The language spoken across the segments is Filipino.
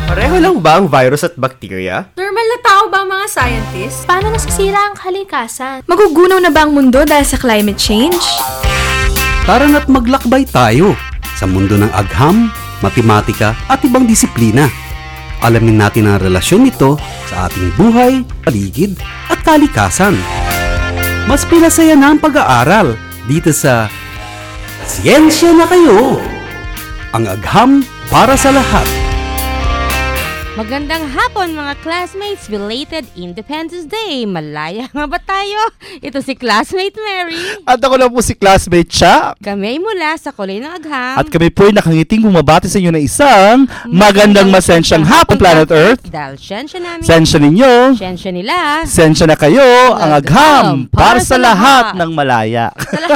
Pareho lang ba ang virus at bacteria? Normal na tao ba ang mga scientists? Paano nasisira ang kalikasan? Magugunaw na ba ang mundo dahil sa climate change? Tara na't maglakbay tayo sa mundo ng agham, matematika at ibang disiplina. Alamin natin ang relasyon nito sa ating buhay, paligid at kalikasan. Mas pinasaya na ang pag-aaral dito sa Siyensya na Kayo! Ang agham para sa lahat. Magandang hapon mga classmates, belated Independence Day. Malaya nga ba tayo? Ito si classmate Mary. At ako na po si classmate Chuck. Kami ay mula sa Kulay ng Agham. At kami po ay nakangiting bumabati sa inyo na isang magandang masensyang hapon Planet Earth. Dahil siyensya namin, Sensya ninyo, siyensya nila. sensya na kayo, ang agham para sa lahat ng malaya.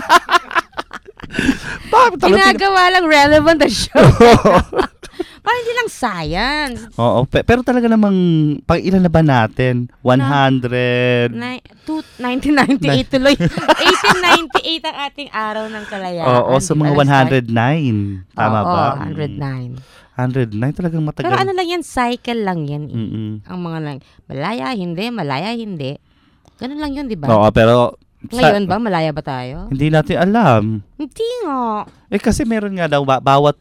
Ginagawa lang relevant na show. Parang hindi lang science. Oo, pero talaga namang pag ilan na ba natin? 100. 1998 tuloy. 1898 ang ating araw ng kalayaan. Oo, sa mga 109. Tama ba? 109. 109 talagang matagal. Pero ano lang yan, cycle lang yan. Ang mga lang, malaya, hindi. Ganun lang yun, di ba? Oo, pero Ngayon ba, malaya ba tayo? hindi natin alam. Hindi nga. Kasi meron nga daw bawat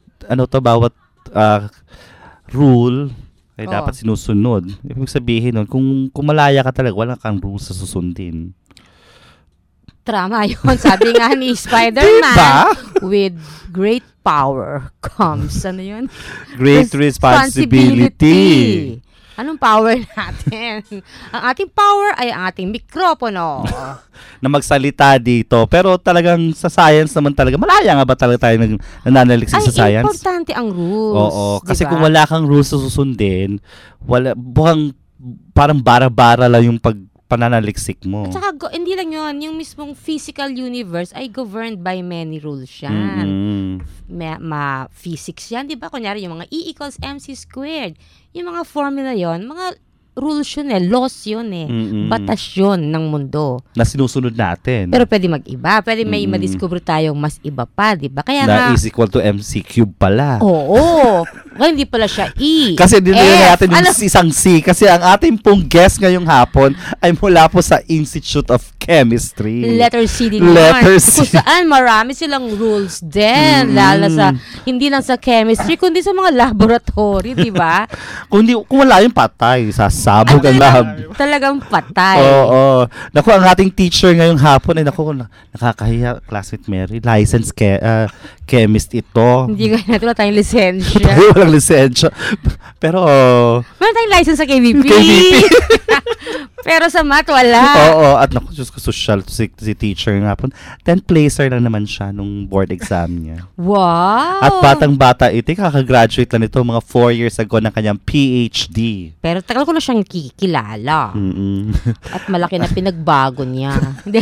rule ay dapat sinusunod. Ibig sabihin nun, kung malaya ka talaga, wala kang rules sa susundin. Trama yun. Sabi nga ni Spider-Man, Diba? with great power comes, ano yun? Great responsibility. Anong power natin? Ang ating power ay ang ating mikropono. Na magsalita dito. Pero talagang sa science naman talaga, malaya nga ba talaga tayo nananaliksik sa science? Ay, importante ang rules. Oo. Kasi diba? kung wala kang rules sa susundin, parang bara-bara lang yung pananaliksik mo. At saka, hindi lang yun, yung mismong physical universe ay governed by many rules yan. Physics yan, di ba? Kunyari, yung mga E equals MC squared. Yung mga formula yon, mga rules yun laws yun batas yun ng mundo. Na sinusunod natin. Pero pwede mag-iba. Pwede may madiscover tayong mas iba pa, di ba? Kaya na is equal to MC cube pala. Oo. Kaya hindi pala siya E. Kasi dinila natin yung isang C. Kasi ang ating pong guest ngayong hapon ay mula po sa Institute of Chemistry. Letter C din Letter yun. C. Kung saan marami silang rules din. Lalo sa, hindi lang sa chemistry, kundi sa mga laboratory, di ba? Kung wala yung patay, sasabog ang lab. Talagang patay. Oo. Naku, ang ating teacher ngayong hapon ay nakakahiya, classmate Mary. Licensed chemist ito. Hindi nga natin wala tayong lisensya. Walang lisensya. Pero, Meron tayong license sa KVP. Pero sa math, wala. Oo. At naku, Diyos ko, social si teacher ng hapon. 10th placer lang naman siya nung board exam niya. Wow. At batang-bata ito, kakagraduate lang ito mga 4 years ago ng kanyang PhD. Pero tagal ko na siyang kilala. At malaki na pinagbago niya.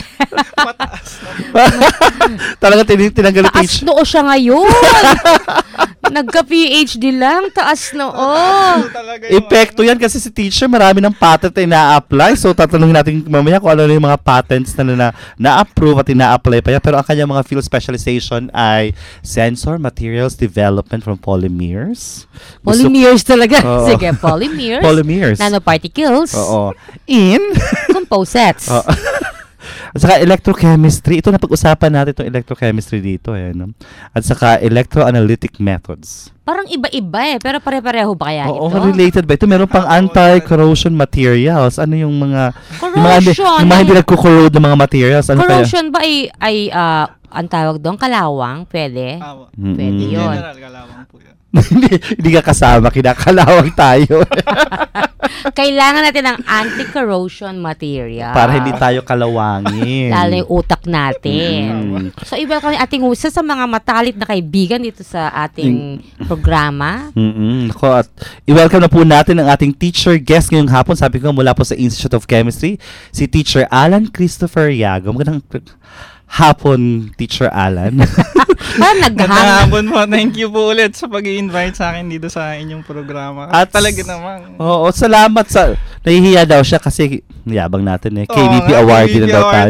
Talaga tinanggal taas noo siya ngayon. Nagka-PhD lang, taas noo. Epekto yan kasi si teacher marami ng patent na na-apply. So tatanungin natin mamaya kung ano yung mga patents na na-approve at na-apply pa yan. Pero ang kanyang mga field specialization ay Sensor Materials Development from Polymers. Polymers talaga. Sige, polymers. Polymers. Nanoparticles. Oo. In composites. At saka electrochemistry. Ito na pag-usapan natin itong electrochemistry dito. No? At saka electroanalytic methods. Parang iba-iba pero pare-pareho ba kaya ito? Oo, related ba? Ito meron pang anti-corrosion materials. Ano yung mga... Corrosion? Yung mga hindi nagko-corrode ng mga materials. Ano corrosion ba ay ang tawag doon? Kalawang? Pwede? Pwede yun. General, kalawang po yun. Hindi ka kasama, kinakalawang tayo. Kailangan natin ng anti-corrosion material. Para hindi tayo kalawangin. Lalo yung utak natin. So, i-welcome ating isa sa mga matalit na kaibigan dito sa ating programa. Ako, at i-welcome na po natin ang ating teacher guest ngayong hapon. Sabi ko mula po sa Institute of Chemistry, si Teacher Alan Christopher Yago. Magandang hapon, Teacher Alan. Magandang hapon po. Thank you po ulit sa pag-i-invite sa akin dito sa inyong programa. At talaga naman. Oo, salamat sa... Nahihiya daw siya kasi yabang natin KVP award din daw tayo.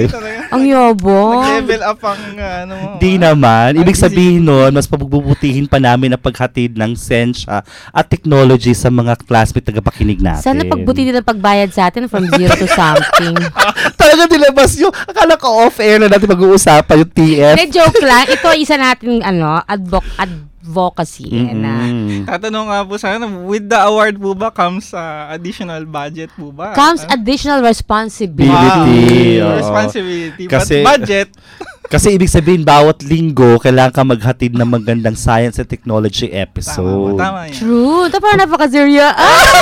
Ang yabong. Nag-level up ang ano mo. Di naman. Ibig sabihin nun, mas pagbubutihin pa namin ang paghatid ng sensya at technology sa mga classmate tagapakinig natin. Sana pagbuti nila pagbayad sa atin from 0 to something. Talaga nilabas yung, akala ko off-air na natin pag-uusapan yung TF. May joke lang. Ito isa nating advocacy. Na Tatanong nga po sana, with the award po ba comes additional budget po ba? comes additional responsibility. Oo. Responsibility. Kasi- But budget. Kasi ibig sabihin, bawat linggo, kailangan ka maghatid ng magandang science and technology episode. Tama yan. True. Ito parang napaka-serya.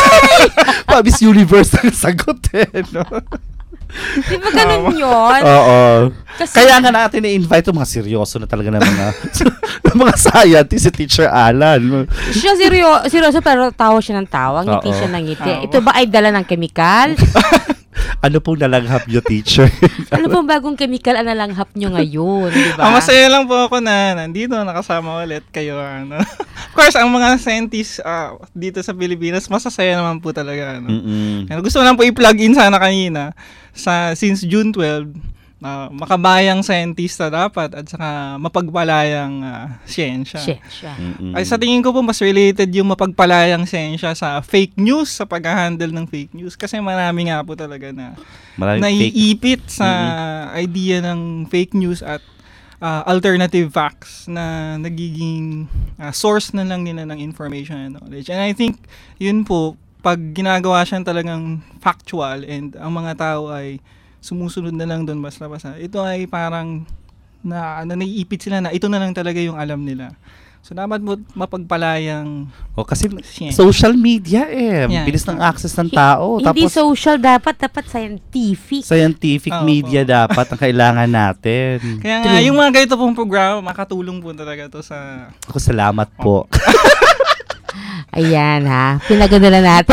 Miss Universe ang sagot no? Di ba ganun yun? Oo. Kasi- Kaya nga natin i-invite yung mga seryoso na talaga ng mga ng mga scientist, si Teacher Alan. Siya seryoso pero tawa siya ng tawa. Ngiti Oo. siya ng ngiti. Ito ba ay dala ng kemikal? Ano pong nalanghap nyo, teacher? Ano pong bagong kemikal ang nalanghap nyo ngayon? Di ba? Masaya lang po ako na nandito, nakasama ulit kayo. Ano. Of course, ang mga scientists dito sa Pilipinas, masasaya naman po talaga. Ano. Ano, gusto ko lang po i-plug in sana kanina, since June 12, makabayang scientista dapat at saka mapagpalayang siyensya. Siya. Ay sa tingin ko po mas related yung mapagpalayang siyensya sa fake news, sa pag-handle ng fake news kasi marami nga po talaga na naiipit sa idea ng fake news at alternative facts na nagiging source na lang nila ng information and knowledge. And I think yun po, pag ginagawa siyang talagang factual and ang mga tao ay sumusunod na lang doon basta-basta, ito ay parang naiipit sila na ito na lang talaga yung alam nila. So, dapat mo mapagpalayang kasi science. social media Yan. bilis ng access ng tao. Hindi Tapos, social dapat scientific. scientific media dapat ang kailangan natin. Kaya nga, yung mga ganito pong programa, makatulong po talaga to sa... Ako, salamat po. Ayan ha, pinagandala natin.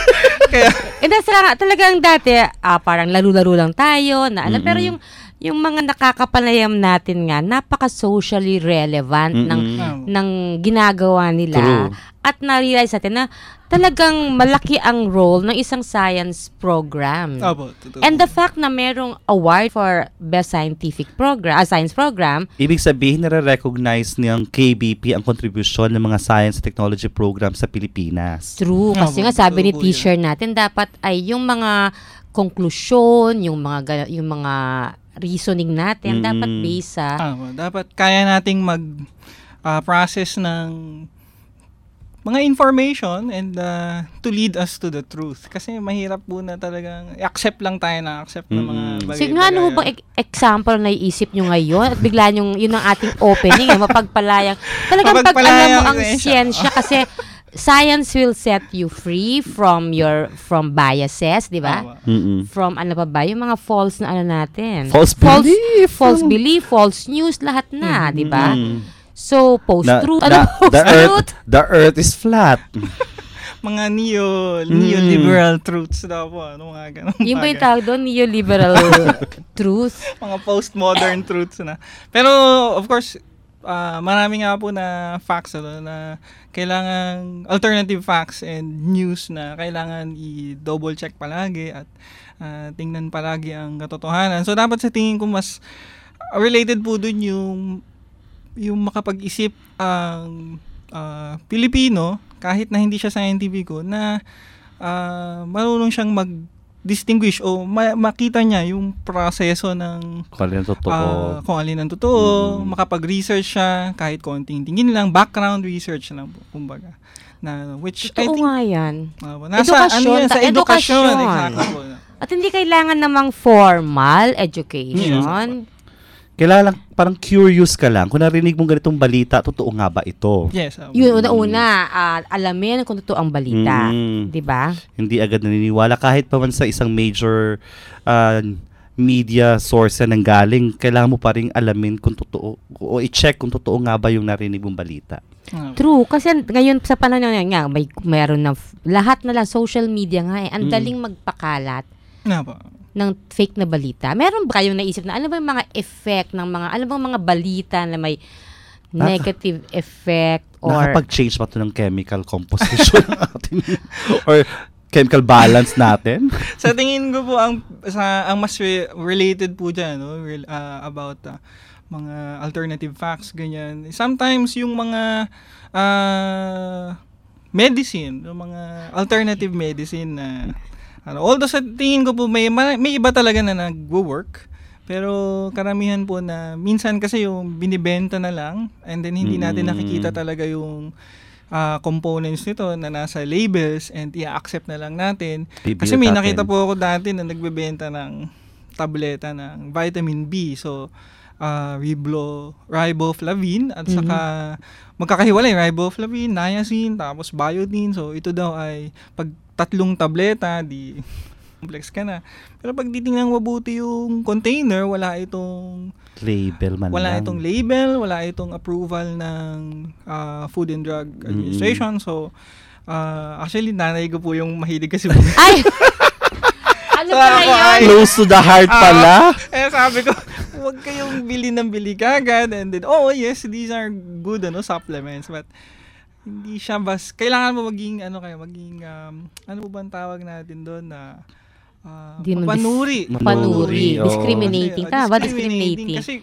Talagang dati, parang laro-laro lang tayo, pero yung mga nakakapanayam natin nga, napaka-socially relevant ng ginagawa nila. True. At na-realize natin na talagang malaki ang role ng isang science program. And the fact na merong award for best scientific program, science program, Ibig sabihin, nare-recognize ng KBP ang kontribusyon ng mga science and technology program sa Pilipinas. true. Kasi nga sabi ni teacher natin, dapat ay yung mga konklusyon, yung mga reasoning natin, dapat based sa... dapat kaya nating process ng mga information and to lead us to the truth. Kasi mahirap po na talagang accept lang tayo na accept ng mga bagay-bagay. Sige nga, ano bang example na iisip nyo ngayon? At bigla yun ang ating opening, mapagpalayang. Talagang pag alam mo ang siyensya, kasi science will set you free from biases, di ba? From ano pa ba? Yung mga false na ano natin. False belief. False belief, false news, lahat na, di ba? So, post-truth. The earth is flat. Mga neoliberal truths daw po. Ano mga ganun. Yung ba yung tawag doon? Neoliberal truth? Mga postmodern truths na. Pero, of course, marami nga po na facts na kailangan, alternative facts and news na kailangan i-double check palagi at tingnan palagi ang katotohanan. So, dapat sa tingin ko mas related po dun yung makapag-isip ang Pilipino, kahit na hindi siya scientifico, na marunong siyang mag-distinguish o makita niya yung proseso ng kung alin ang totoo, makapag-research siya, kahit konting tingin lang, background research lang po, kumbaga. Which Totoo I think, nga yan. nasa sa edukasyon. Exactly po. At hindi kailangan namang formal education. Kailangan parang curious ka lang. Kung narinig mong ganitong balita, totoo nga ba ito? Yes. Yun, una-una, alamin kung totoo ang balita. Diba? Hindi agad naniniwala. Kahit pa man sa isang major media source na nanggaling, kailangan mo pa rin alamin kung totoo, o i-check kung totoo nga ba yung narinig mong balita. True. Kasi ngayon sa panahon nga, mayroon na, lahat na lang, social media nga ang daling magpakalat. Ng fake na balita. Meron ba kayong naisip na ano ba yung mga effect ng ano bang mga balita na may negative effect or nakapag-change ba ito ng chemical composition ng ating or chemical balance natin. Sa tingin ko po, ang mas related po dyan, no? About mga alternative facts, ganyan. Sometimes yung mga medicine, yung mga alternative medicine na although sa tingin ko po may iba talaga na nagwo-work, pero karamihan po na minsan kasi yung binibenta na lang and then hindi natin nakikita talaga yung components nito na nasa labels and i-accept na lang natin. Kasi may nakita po ako dati na nagbebenta ng tableta ng vitamin B. So, riboflavin at saka magkakahiwalay, riboflavin, niacin, tapos biotin. So, ito daw ay pag 3 tableta, di complex ka na. Pero pag titingnan mabuti yung container, wala itong label man wala lang. itong label, wala itong approval ng Food and Drug Administration. So, actually, nanay ko po yung mahilig kasi Ay! Ano pala yun? Close to the heart pala. sabi ko, huwag kayong bili ng bili kagad. And then, yes, these are good supplements. But, hindi siya kailangan mo maging, ano po ba ang tawag natin doon na panuri. Discriminating. Tama ba? Discriminating. Kasi,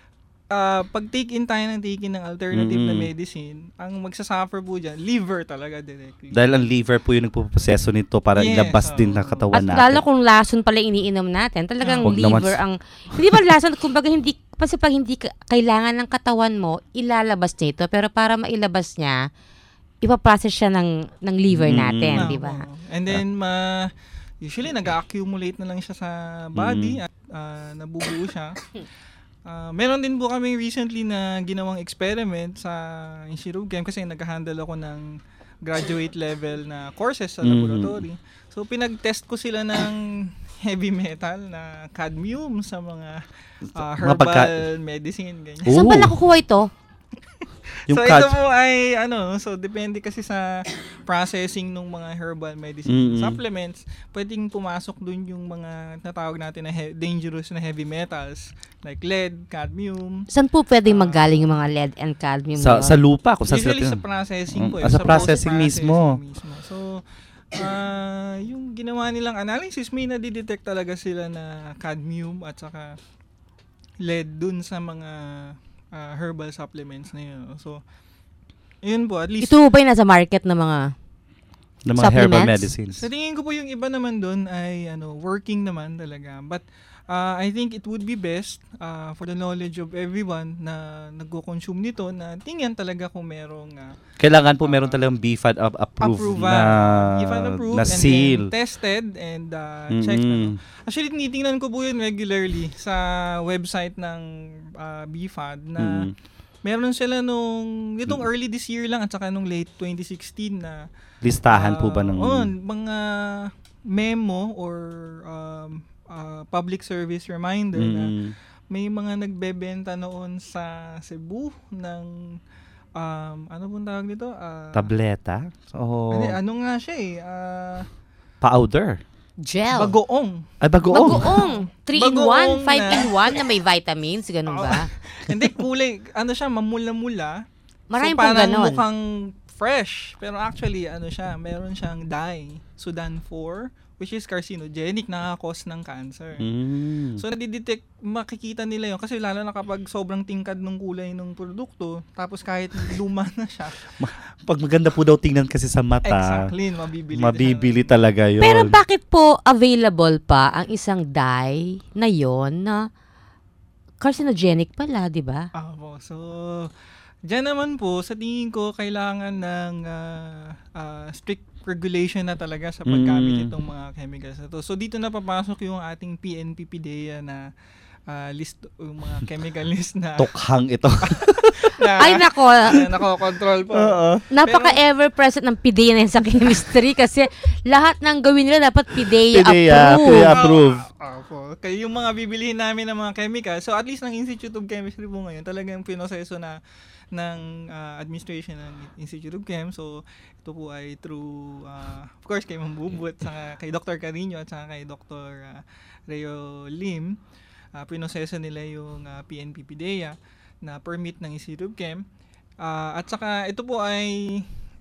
pag take-in tayo ng alternative na medicine, ang magsasuffer po dyan, liver talaga directly. Dahil ang liver po yung nagpuproseso nito para ilabas din ng katawan At natin. lalo kung lason pala iniinom natin, talagang Wag liver ang... Hindi ba lason? Kumbaga hindi... Kasi pag hindi kailangan ng katawan mo, ilalabas niya ito. Pero para mailabas niya, ipaprocess siya ng liver natin, di ba? And then, usually, nag-accumulate na lang siya sa body at nabubuo siya. Meron din po kami recently na ginawang experiment sa Institute of Chem kasi nag-handle ako ng graduate level na courses sa laboratory. So, pinag-test ko sila ng heavy metal na cadmium sa mga herbal medicine, ganyan. Saan ba nakukuha ito? So, ito po ay, so, depende kasi sa processing ng mga herbal medicine supplements, pwedeng pumasok dun yung mga natawag natin na dangerous na heavy metals, like lead, cadmium. Saan po pwedeng magaling yung mga lead and cadmium? Sa lupa. Kung usually sa processing po. Sa processing mismo. So, yung ginawa nilang analysis, may nadidetect talaga sila na cadmium at saka lead dun sa mga herbal supplements na yun. So, yun po, at least... Ito ba yung nasa market na mga herbal medicines? Sa tingin ko po yung iba naman dun ay working naman talaga. But I think it would be best for the knowledge of everyone na nagko-consume nito na tingnan talaga kung merong... Kailangan po meron talagang BFAD approved na seal. And then tested and checked. Actually, tinitingnan ko po yun regularly sa website ng BFAD na meron sila itong early this year lang at saka nung late 2016 na listahan po ba ng mga memo or public service reminder na may mga nagbebenta noon sa Cebu ng ano pong tawag dito? Tableta? Ano nga siya powder? Gel. Bagoong. Ay, Bagoong. 3-in-1, Bagoong 5-in-1 na may vitamins, ganun ba? Hindi, kulay. Siya, mamula-mula. Maraming so, pong ganun. mukhang fresh. Pero actually, siya, meron siyang dye. Sudan 4, which is carcinogenic, nakakos ng cancer. So, nadidetect, makikita nila yun. Kasi lalo na kapag sobrang tingkad ng kulay ng produkto, tapos kahit luma na siya. Pag maganda po daw tingnan kasi sa mata. Exactly, mabibili talaga yun. Pero bakit po available pa ang isang dye na yon na carcinogenic pala, di ba? So, dyan naman po, sa tingin ko, kailangan ng strict regulation na talaga sa paggamit itong mga chemicals na to. So, dito na papasok yung ating PNP-PDEA na list, yung mga chemical list na... Tukhang ito. Ay, nako. Nako-control po. Napaka-ever-present ng PDEA na sa chemistry kasi lahat ng gawin nila dapat PDEA approved. Kaya yung mga bibilihin namin ng mga chemicals, so at least ng Institute of Chemistry po ngayon, talagang pinoseso na ng administration ng Institute of Chem. So, ito po ay through, of course, kay Ma'am Bubut, kay Dr. Carino at saka kay Dr. Reo Lim. Pinoseso nila yung PNP-PDEA na permit ng Institute of Chem. At saka ito po ay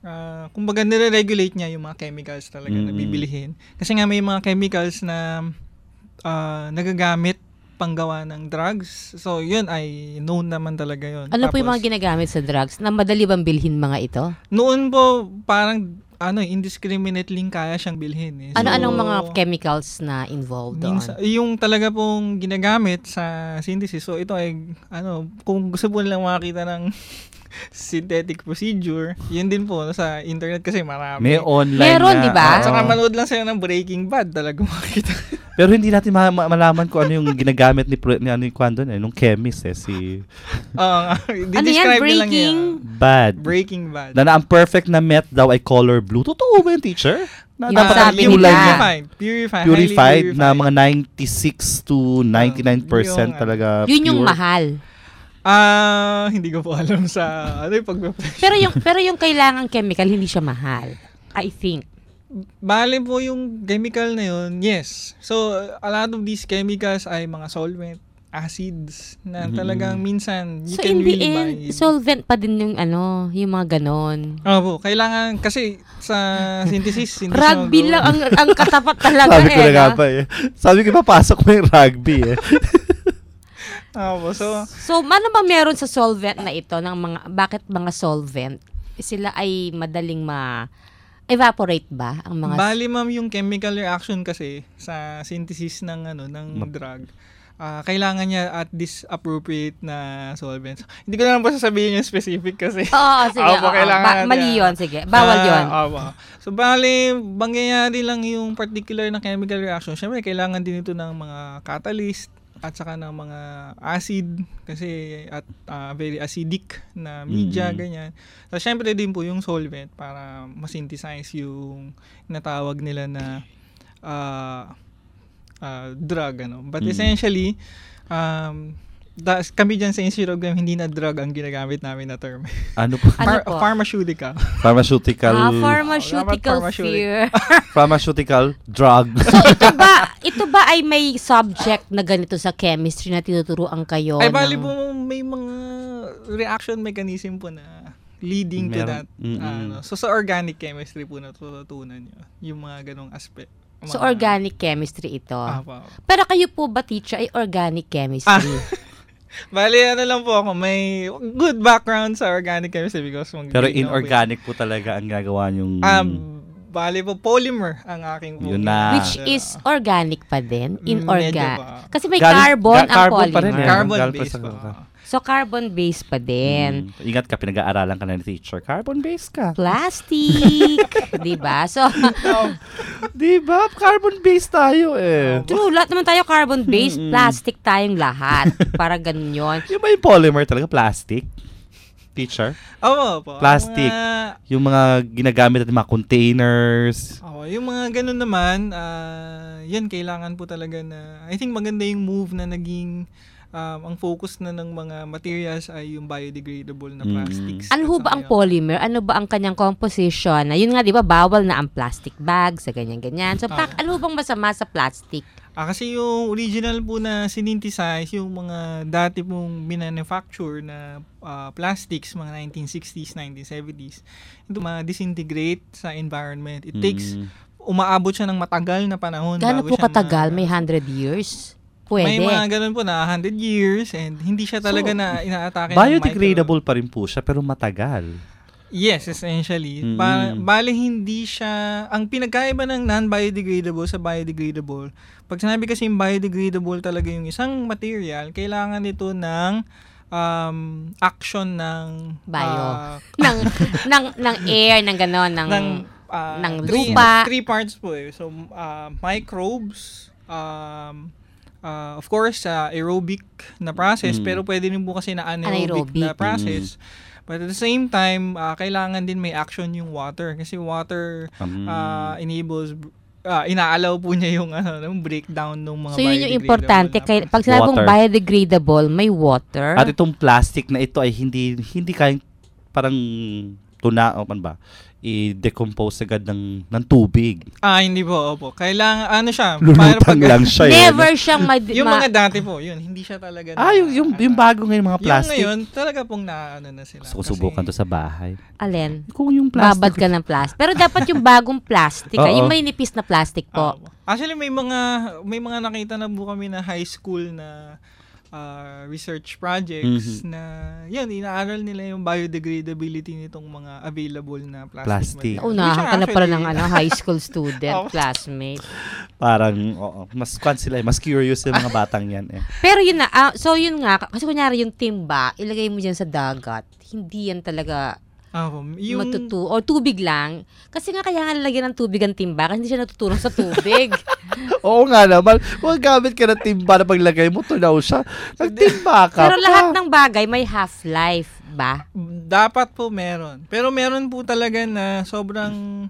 kumbaga nire-regulate niya yung mga chemicals talaga na bibilihin. Kasi nga may mga chemicals na nagagamit panggawa ng drugs. So, yun ay known naman talaga yun. Ano po yung mga ginagamit sa drugs? Na madali bang bilhin mga ito? Noon po, parang indiscriminately kaya siyang bilhin. Eh. So, Ano-anong mga chemicals na involved doon? Yung talaga pong ginagamit sa synthesis. So, ito ay, kung gusto po nilang makakita ng synthetic procedure, yun din po sa internet kasi marami. May online Meron, na. di ba? At saka manood lang sa'yo ng Breaking Bad, talaga makikita. Pero hindi natin malaman kung ano yung ginagamit ni Kwan doon nung chemist si Ano yan? Breaking Bad. Na ang perfect na meth daw ay color blue. Totoo ba yun, teacher? Yung sabi kulay nila. niya. Purified na mga 96 to 99% talaga Yun yung pure. mahal. Hindi ko po alam sa Pero yung kailangang chemical, hindi siya mahal. I think. Bale po yung chemical na yun, yes. So, a lot of these chemicals ay mga solvent, acids, na talagang minsan you So, can in the really end, buy. solvent pa din yung yung mga ganon. Po, kailangan, kasi sa synthesis, hindi Rugby siya lang ang katapat talaga Sabi ko na nga no? pa eh. Sabi ko papasok mo yung rugby eh. So, ano ba meron sa solvent na ito ng bakit mga solvent? Sila ay madaling evaporate ba ang mga Bali ma'am, yung chemical reaction kasi sa synthesis ng drug, kailangan niya at this appropriate na solvents. Hindi ko na lang po sasabihin yung specific kasi. Oo, sige. Mali yun, sige. Bawal yun. So, bali, mangyayari lang yung particular na chemical reaction. Siyempre, kailangan din ito ng mga catalyst at saka ng mga acid kasi at very acidic na media, ganyan. So, syempre din po yung solvent para masynthesize yung natawag nila na drug. But essentially, kami dyan sa Institute of Graham, hindi na drug ang ginagamit namin na term. Ano po? Pharmaceutical. Pharmaceutical. Pharmaceutical fear. Pharmaceutical drug. So, ito ba ay may subject na ganito sa chemistry na tinuturuan kayo? Ay, bali po, may mga reaction mechanism po na leading to that. So, sa organic chemistry po natututunan nyo yung mga ganong aspect. So, organic chemistry ito. Pero kayo po ba, teacher, ay organic chemistry? Bali, lang po ako, may good background sa organic chemistry because pero inorganic po talaga ang gagawa yung bali po, polymer ang aking po. Which is organic pa din? Inorganic. Kasi may carbon ang polymer. Pa rin, Carbon-based pa. So, carbon-based pa din. Ingat ka, pinag-aaralan ka na ni teacher. Carbon-based ka. Plastic. Diba? So, diba? Carbon-based tayo eh. True. Lahat naman tayo carbon-based. Plastic tayong lahat. Para ganun yun. Yung ba yung polymer talaga? Plastic? Teacher? Oo po. Plastic. Yung mga ginagamit natin, mga containers. Yung mga ganun naman, yan, kailangan po talaga na, I think maganda yung move na naging ang focus na ng mga materials ay yung biodegradable na plastics. Ano ba ang polymer? Ano ba ang kanyang composition? Yun nga, di ba, bawal na ang plastic bag sa ganyan-ganyan. So, ano bang masama sa plastic? Kasi yung original po na sinynthesize, yung mga dati pong minanufacture na plastics, mga 1960s, 1970s, ito ma-disintegrate sa environment. It takes, umaabot siya ng matagal na panahon. Gaano po katagal? May 100 years? Pwede. May mga ganun po na 100 years and hindi siya talaga na inaatake ng biodegradable pa rin po siya pero matagal. Yes, essentially. Bale, hindi siya, ang pinagkaiba ng non-biodegradable sa biodegradable, pag sinabi kasi yung biodegradable talaga yung isang material, kailangan ito ng action ng ng air, ng gano'n, ng lupa. Three parts po eh. So, microbes, of course, aerobic na process, pero pwede rin po kasi na anaerobic na process. But at the same time, kailangan din may action yung water. Kasi water enables, inaalaw po niya yung breakdown ng mga biodegradable. So, yun yung importante. Pag sinabing biodegradable, may water. At itong plastic na ito ay hindi kayang parang tuna, o ba? i-decompose agad ng tubig. Hindi po, opo. Kailangan, siya, Lulutang lang siya. Never siyang yung mga dati po, yun, hindi siya talaga yung bago ngayon mga plastic. Yung ngayon, talaga pong na sila. Susubukan to sa bahay. Alin? Kung yung plastic. Babad ka ng plastic. Pero dapat yung bagong plastic. Yung may nipis na plastic po. Actually, may mga nakita na po kami na high school na research projects na yun, inaaral nila yung biodegradability nitong mga available na plastic. Unahan ka na pala ng high school student, classmate. Parang, mas mas curious yung mga batang yan eh. Pero yun na, so yun nga, kasi kunyari yung timba, ilagay mo dyan sa dagat, hindi yan talaga o tubig lang. Kasi nga kaya nga lalagyan ng tubig ang timba kasi hindi siya natutulong sa tubig. Oo nga naman. Huwag gamit ka ng timba na paglagay mo, tunaw siya. Nagtimba ka Pero lahat ng bagay may half-life ba? Dapat po meron. Pero meron po talaga na sobrang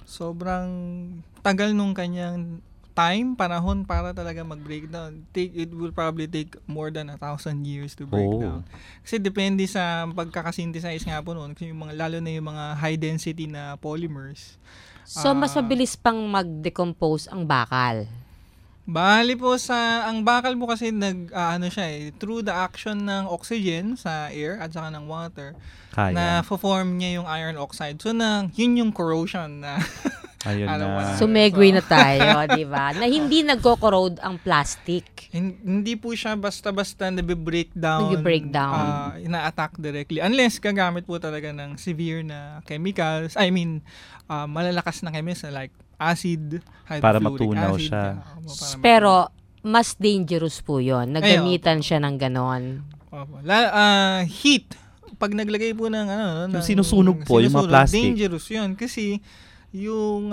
tagal nung kanyang panahon para talaga mag-breakdown. It will probably take more than 1,000 years to break down. Kasi depende sa pagkakasynthesize nga po noon. Kasi lalo na yung mga high density na polymers. So, mas mabilis pang mag-decompose ang bakal. Bali po ang bakal po kasi through the action ng oxygen sa air at saka ng water, na form niya yung iron oxide. So, yun yung corrosion na ayun na. Sumegway na tayo, di ba? Na hindi nagko-corrode ang plastic. Hindi po siya basta-basta nag-breakdown. Ina-attack directly. Unless gagamit po talaga ng severe na chemicals. Malalakas na chemicals like acid, hydrofluoric para matunaw acid. siya. Pero, mas dangerous po yun. Naggamitan siya ng ganon. Heat. Pag naglagay po ng yung sinusunog po, yung mga plastic. Dangerous yun. Kasi yung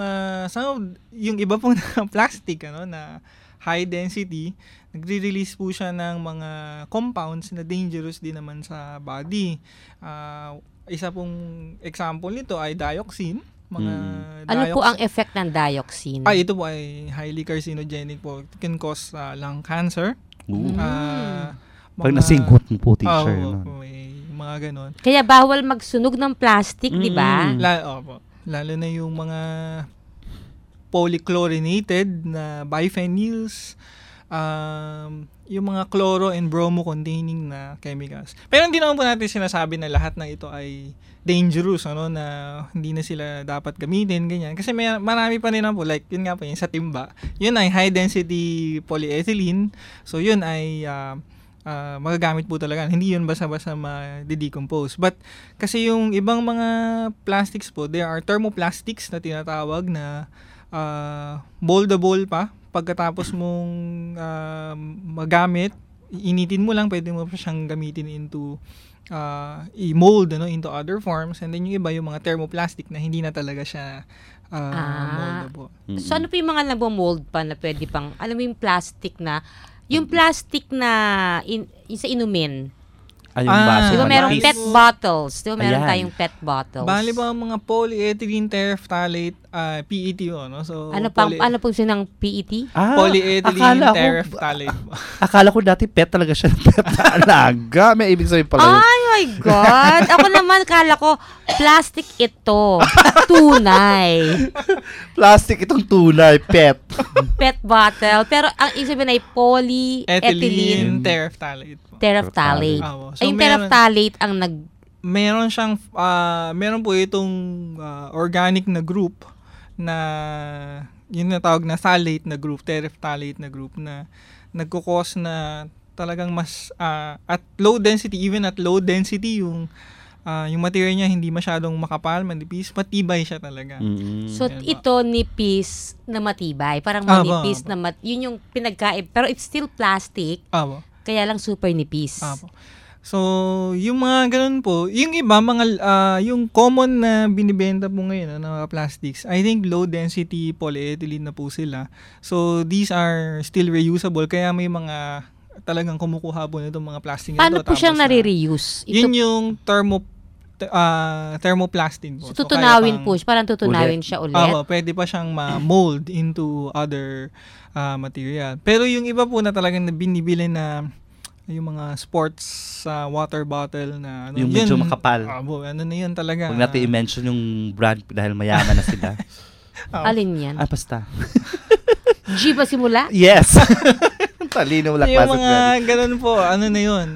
iba pong plastic na high density, nagre-release po siya ng mga compounds na dangerous din naman sa body. Isa pong example nito ay dioxin. Ano po ang effect ng dioxin? Ito po ay highly carcinogenic po. It can cause lung cancer. Pag nasinghot mo po, teacher. May mga ganon. Kaya bawal magsunog ng plastic, di ba? Lalo na yung mga polychlorinated na biphenyls, yung mga chloro and bromo containing na chemicals. Pero hindi naman po natin sinasabi na lahat ng ito ay dangerous, na hindi na sila dapat gamitin, ganyan. Kasi marami pa rin po, like yun nga po, yung sa timba. Yun ay high density polyethylene. So yun ay magagamit po talaga. Hindi yun basta-basta ma-decompose. But kasi yung ibang mga plastics po, there are thermoplastics na tinatawag na moldable pa. Pagkatapos mong magamit, initin mo lang, pwede mo pa siyang gamitin into i-mold into other forms. And then yung iba, yung mga thermoplastic na hindi na talaga siya moldable. So ano pa yung mga nabomold pa na pwede pang, alam mo yung plastic na sa inumin. Yung baso. Di ba merong PET bottles? Di ba meron tayong PET bottles? Bali ba ang mga polyethylene terephthalate, PET So, ano po sinang PET? Polyethylene terephthalate. Akala ko dati PET talaga siya. PET talaga. May ibig sabihin pala yun. Ay my God! Ako naman, kala ko, plastic ito. Tunay. Plastic itong tunay. PET. PET bottle. Pero ang ibig sabihin ay polyethylene terephthalate. Terephthalate. So, yung terephthalate ang meron po itong organic na group na yun na tawag na phthalate na group, terephthalate na group na nagkukos na talagang mas at low density, even at low density yung material niya hindi masyadong makapal, manipis, matibay siya talaga. So ito nipis na matibay, parang manipis na yun yung pinagkaib, pero it's still plastic. Kaya lang super nipis. So, yung mga ganun po, yung iba, yung common na binibenta po ngayon na mga plastics, I think low density polyethylene na po sila. So, these are still reusable, kaya may mga talagang kumukuha po nito mga plastic. Paano po siyang nare-reuse? Yun yung thermoplastic po. So, tutunawin po siya, parang tutunawin siya ulit? Pwede pa siyang ma-mold into other material. Pero yung iba po na talagang binibili na yung mga sports water bottle na ano. Yung medyo makapal. Ano na yun talaga. Huwag natin i-mention yung brand dahil mayaman na sila. Alin yan? Basta. G ba simula? Yes! Talino wala yung class mga ganun po, ano na yun,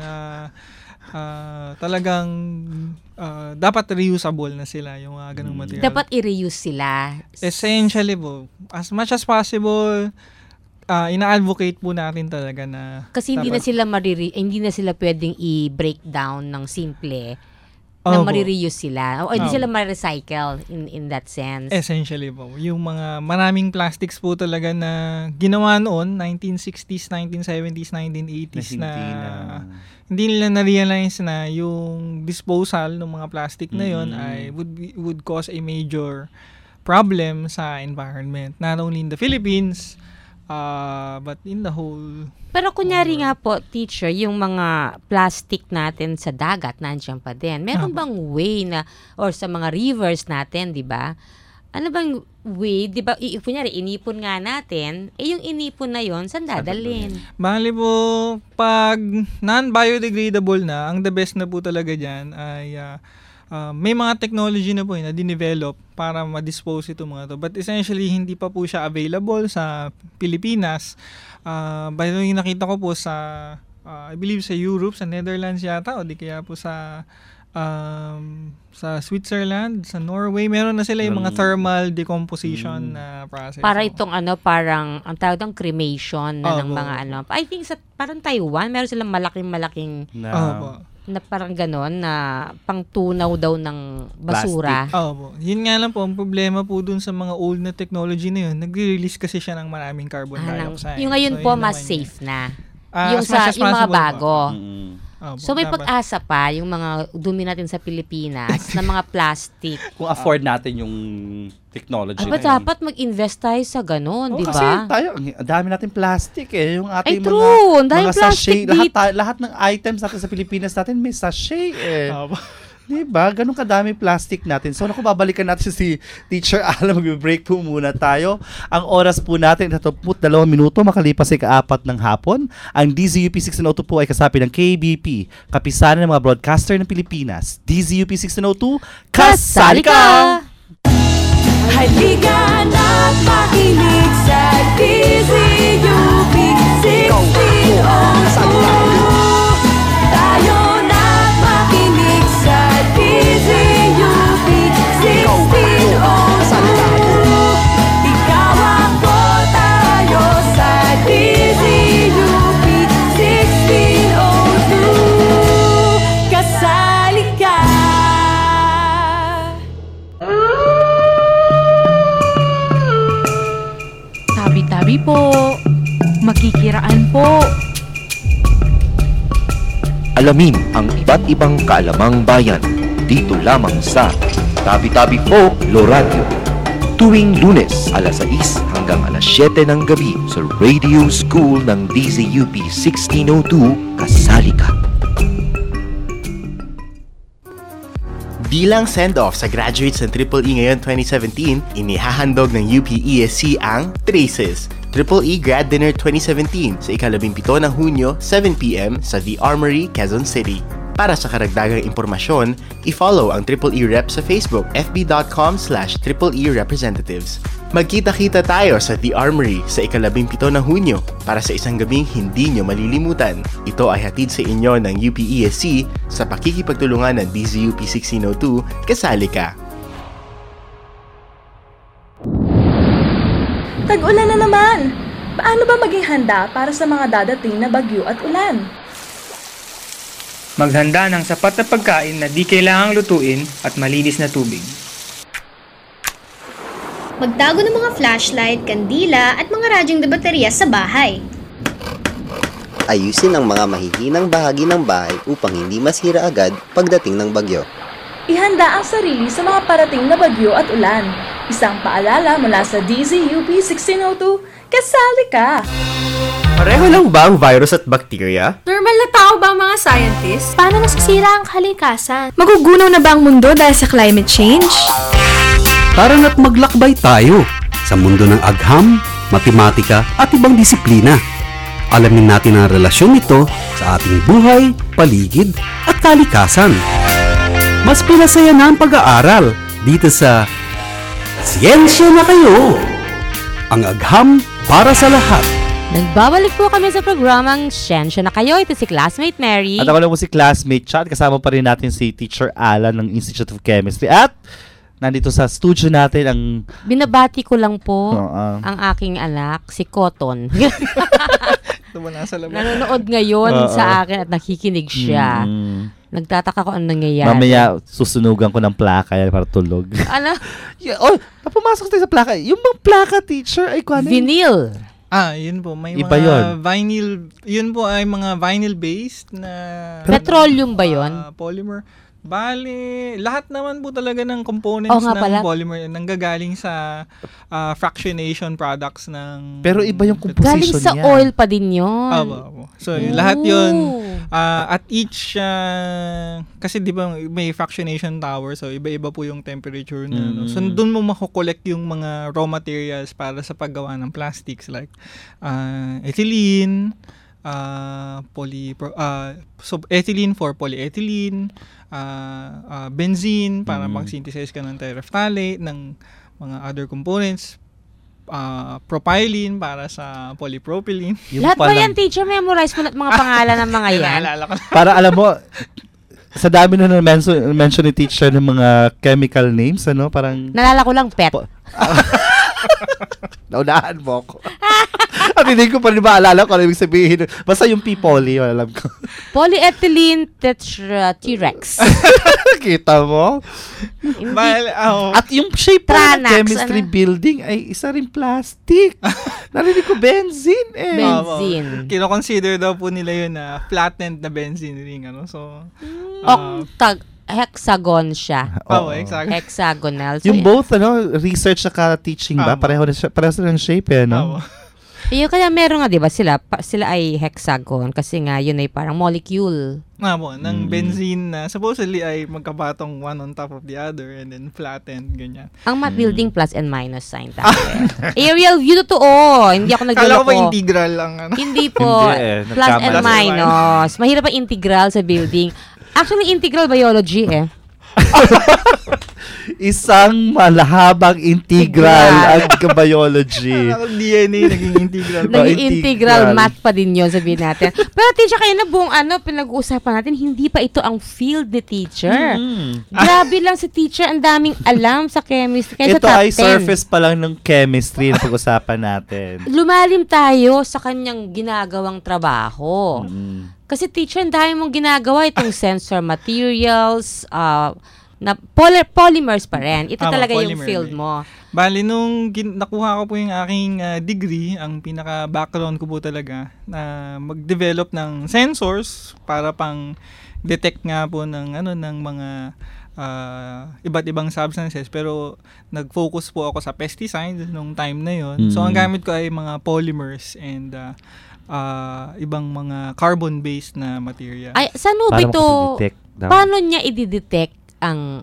talagang dapat reusable na sila yung mga ganung material. Dapat i-reuse sila. Essentially po, as much as possible, ina-advocate po natin talaga na Kasi hindi na sila pwedeng i-break down ng simple na marireuse sila. O hindi sila ma-recycle in that sense. Essentially po. Yung mga maraming plastics po talaga na ginawa noon, 1960s, 1970s, 1980s na hindi nila na-realize na yung disposal ng mga plastic na yon ay would cause a major problem sa environment. Not only in the Philippines, but in the whole... Pero kunyari nga po, teacher, yung mga plastic natin sa dagat, nandiyan pa din. Meron bang way na, or sa mga rivers natin, di ba? Ano bang way, di ba, kunyari, inipon nga natin, yung inipon na yon saan dadalhin? Bali po, pag non-biodegradable na, ang the best na po talaga dyan ay... may mga technology na po na dinevelop para ma-dispose ito mga to. But essentially, hindi pa po siya available sa Pilipinas. By the way, nakita ko po sa, I believe sa Europe, sa Netherlands yata, o di kaya po sa Switzerland, sa Norway, meron na sila yung mga thermal decomposition na process. Para itong parang, ang tawag ng cremation na ng mga I think sa parang Taiwan, meron silang malaking na parang ganon na pangtunaw daw ng basura. Yun nga lang po, ang problema po dun sa mga old na technology na yun, nagre-release kasi siya ng maraming carbon dioxide. Yung ngayon po, mas safe na. Yung mga bago. So may pag-asa pa yung mga dumi natin sa Pilipinas na mga plastic. Kung afford natin yung technology na yun. Dapat mag-invest tayo sa ganun, di ba? Kasi tayo, ang dami natin plastic yung ating true, mga sachet. Lahat ng items natin sa Pilipinas natin may sachet Diba? Ganun kadami plastic natin. So, babalikan natin si Teacher Ala. Mag-break po muna tayo. Ang oras po natin, 2 minuto, makalipas ay 4 ng hapon. Ang DZUP 1602 po ay kasapi ng KBP, kapisanan ng mga broadcaster ng Pilipinas. DZUP 1602, kasali ka! Halika na't makinig sa DZUP 1602. Tayo na't makinig sa DZUP 1602. Ikaw ako, tayo sa DZUP 1602. Kasali ka. Tabi-tabi po. Makikiraan po. Alamin ang iba't ibang kaalamang bayan dito lamang sa Tabi-Tabi Po Loradio. Tuwing Lunes, alas 6 hanggang alas 7 ng gabi sa Radio School ng DZUP 1602, kasali ka. Bilang send-off sa graduates ng EEE ngayon 2017, inihahandog ng UP-ESC ang Traces, EEE Grad Dinner 2017 sa ika-17 ng Hunyo, 7 p.m. sa The Armory, Quezon City. Para sa karagdagang impormasyon, i-follow ang EEE Rep sa Facebook, fb.com/EEE Representatives. Magkita-kita tayo sa The Armory sa ika-17 ng Hunyo para sa isang gabing hindi nyo malilimutan. Ito ay hatid sa inyo ng UP-ESC sa pakikipagtulungan ng DZUP 1602, kasali ka! Tag-ulan na naman! Paano ba maging handa para sa mga dadating na bagyo at ulan? Maghanda ng sapat na pagkain na di kailangang lutuin at malinis na tubig. Magtago ng mga flashlight, kandila at mga radyong de baterya sa bahay. Ayusin ang mga mahihinang bahagi ng bahay upang hindi masira agad pagdating ng bagyo. Ihanda ang sarili sa mga parating na bagyo at ulan. Isang paalala mula sa DZUP 1602, kasali ka! Pareho lang ba ang virus at bacteria? Normal na tao ba ang mga scientists? Paano nasisira ang kalikasan? Magugunaw na ba ang mundo dahil sa climate change? Tara na't maglakbay tayo sa mundo ng agham, matematika at ibang disiplina. Alamin natin ang relasyon nito sa ating buhay, paligid at kalikasan. Mas pinasaya na ang pag-aaral dito sa Siyensya na Kayo! Ang agham para sa lahat. Nagbabalik po kami sa programang Siyensya na Kayo. Ito si Classmate Mary. At ako lang po si Classmate Chat. Kasama pa rin natin si Teacher Alan ng Institute of Chemistry. At nandito sa studio natin ang... Binabati ko lang po ang aking anak, si Cotton. Nanonood ngayon sa akin at nakikinig siya. Nagtataka ko anong nangyayari. Mamaya susunugan ko ng plaka yan para tulog. Ano? Napumasok tayo sa plaka. Yung bang plaka, teacher, ay kung ano? Vinyl. Yun po. May Iba mga vinyl. Yun po ay mga vinyl-based na... Petroleum ba yun? Polymer. Bale, lahat naman po talaga ng components ng polymer nanggagaling sa fractionation products ng... Pero iba yung composition galing sa niya. oil pa din yun. So, lahat yun, at each, kasi di ba may fractionation tower, so iba-iba po yung temperature na. So, doon mo makukolect yung mga raw materials para sa paggawa ng plastics like ethylene, ethylene for polyethylene, benzene para mag-synthesize ka ng terephthalate, ng mga other components, propylene para sa polypropylene. Lahat ba yan, teacher? Memorize mo mga pangalan ng mga yan? Para alam mo, sa dami na mention ni teacher ng mga chemical names, ano, parang... Nalala ko lang, PET. Naunahan mo ako. At hindi ko pa rin maalala kung ano ibig sabihin. Basta yung P-poly, alam ko. Polyethylene T-rex. Kita mo? At yung shape ng chemistry building ay isa rin plastic. Narinig ko benzene eh. Benzene. Kino-consider daw po nila yun na flattened na benzene ring. So, hexagon siya. Hexagonal. So, yung both, research at teaching ba? Pareho sila ng shape eh, no? Yung kaya meron nga, di ba, sila ay hexagon kasi nga yun ay parang molecule. Ng benzene na supposedly ay magkabatong one on top of the other and then flattened, ganyan. Ang math building plus and minus sign tayo. Aerial view totoo. Hindi ako nagluloko. Kala ko ba integral lang? Hindi po. Plus and minus. Mahirap ang integral sa building. Actually, integral biology eh. Isang malahabang integral ang biology. DNA naging integral. Naging integral math pa din yun, sabihin natin. Pero teacher, kayo na buong pinag-uusapan natin, hindi pa ito ang field ni teacher. Grabe lang si teacher, ang daming alam sa chemistry. Ito ay surface pa lang ng chemistry na pag-usapan natin. Lumalim tayo sa kanyang ginagawang trabaho. Kasi teacher, ang dami mong ginagawa itong sensor materials, na polymers pa rin. Ito talaga yung field mo. Bali, nung nakuha ko po yung aking degree, ang pinaka-background ko po talaga na mag-develop ng sensors para pang detect nga po ng mga iba't ibang substances. Pero nag-focus po ako sa pesticides nung time na yon. So, ang gamit ko ay mga polymers and ibang mga carbon-based na material. Ay, saan mo ba ito? Paano niya i-detect ang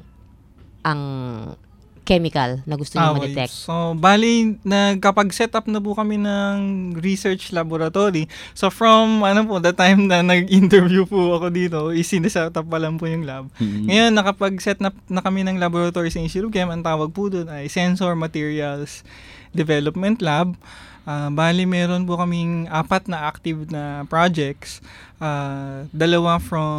chemical na gusto niyo ma-detect? So, bali, kapag-set up na po kami ng research laboratory. So, from, the time na nag-interview po ako dito, isineset up pa lang po yung lab. Ngayon, nakapag-set up na kami ng laboratory sa Institute of Chem, ang tawag po doon ay Sensor Materials Development Lab. Bali, meron po kaming 4 na active na projects. Dalawa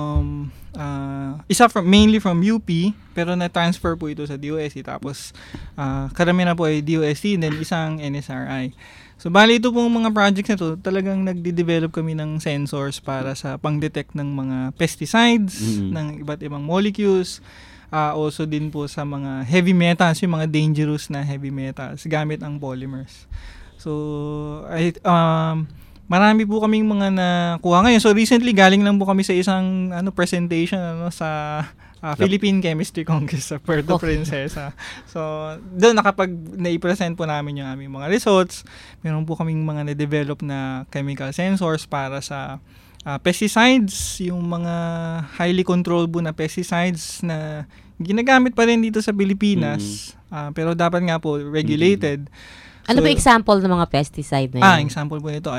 isa mainly from UP, pero na-transfer po ito sa DOST. Tapos, karamihan na po ay DOST, then isang NSRI. So, bali ito pong mga projects na to, talagang nagde-develop kami ng sensors para sa pang-detect ng mga pesticides, ng iba't ibang molecules, also din po sa mga heavy metals, yung mga dangerous na heavy metals, gamit ang polymers. So, marami po kaming mga nakuha ngayon. So, recently, galing lang po kami sa isang presentation sa Philippine Chemistry Congress sa Puerto Princesa. So, doon nai-present po namin yung aming mga results. Meron po kaming mga na-develop na chemical sensors para sa pesticides, yung mga highly controllable na pesticides na ginagamit pa rin dito sa Pilipinas. Pero dapat nga po regulated. Ano ba example ng mga pesticide na yun? Example po nito ay